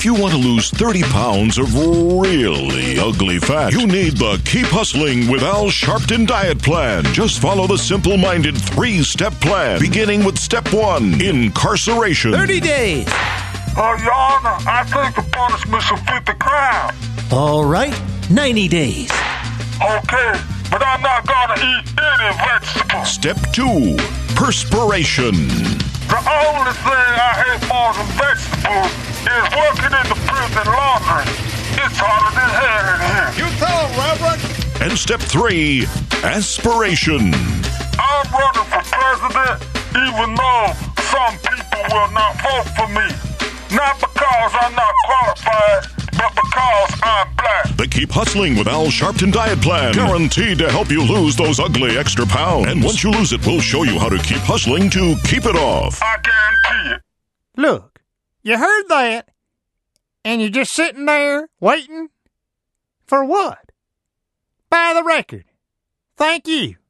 If you want to lose 30 pounds of really ugly fat, you need the Keep Hustling with Al Sharpton diet plan. Just follow the simple-minded 3-step plan, beginning with step 1, incarceration. 30 days. Your Honor, I think the punishment should fit the crime. All right, 90 days. Okay, but I'm not gonna eat any vegetables. Step 2, perspiration. The only thing I hate more than vegetables is working in the prison laundry. It's hotter than hell in here. You tell him, Reverend. And step 3, aspiration. I'm running for president even though some people will not vote for me. Not because I'm not qualified, but because I'm black. The Keep Hustling with Al Sharpton diet plan. Guaranteed to help you lose those ugly extra pounds. And once you lose it, we'll show you how to keep hustling to keep it off. I guarantee it. Look, you heard that, and you're just sitting there waiting? For what? By the record. Thank you.